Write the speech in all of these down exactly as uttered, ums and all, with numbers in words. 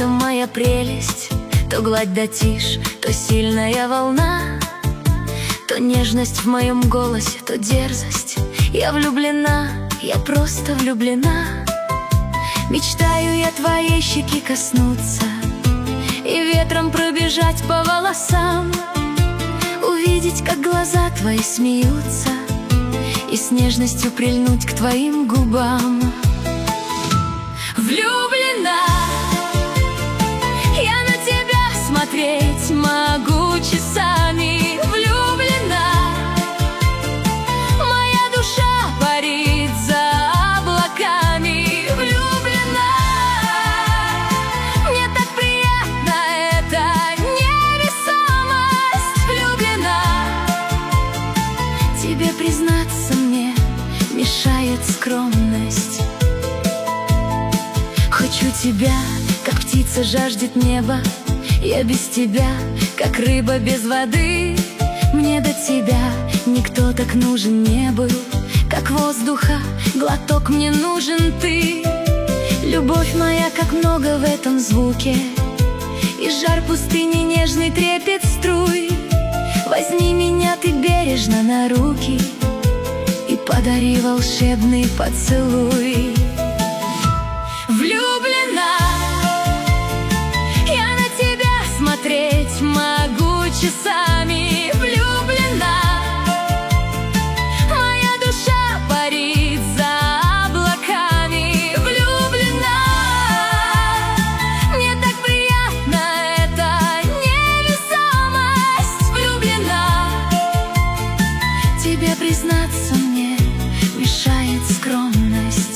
это моя прелесть. То гладь да тишь, то сильная волна, то нежность в моем голосе, то дерзость. Я влюблена, я просто влюблена. Мечтаю я твоей щеки коснуться и ветром пробежать по волосам, увидеть, как глаза твои смеются, и с нежностью прильнуть к твоим губам. Влюблена, я на тебя смотреть могу часами. Влюблена, моя душа парит за облаками. Влюблена, мне так приятна эта невесомость. Влюблена, тебе признаться мне мешает скромность. Хочу тебя, как птица жаждет неба. Я без тебя, как рыба без воды. Мне до тебя никто так нужен не был, как воздуха глоток мне нужен ты. Любовь моя, как много в этом звуке, и жар пустыни нежный трепет струй. Возьми меня ты бережно на руки и подари волшебный поцелуй. Влюблена, я на тебя смотреть могу часами. Влюблена, моя душа парит за облаками. Влюблена, мне так приятна эта невесомость. Влюблена, тебе признаться мне мешает скромность.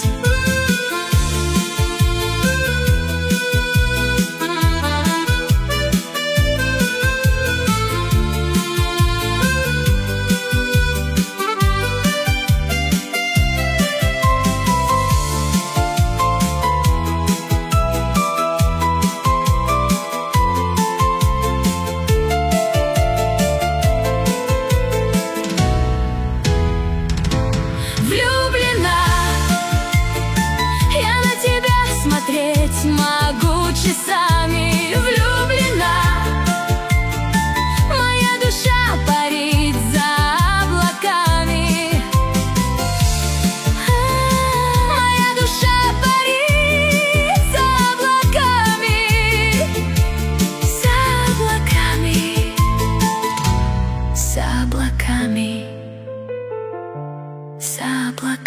Смотреть могу часами. Влюблена, моя душа парит за облаками. Моя душа парит за облаками. За облаками. За облаками. За облаками.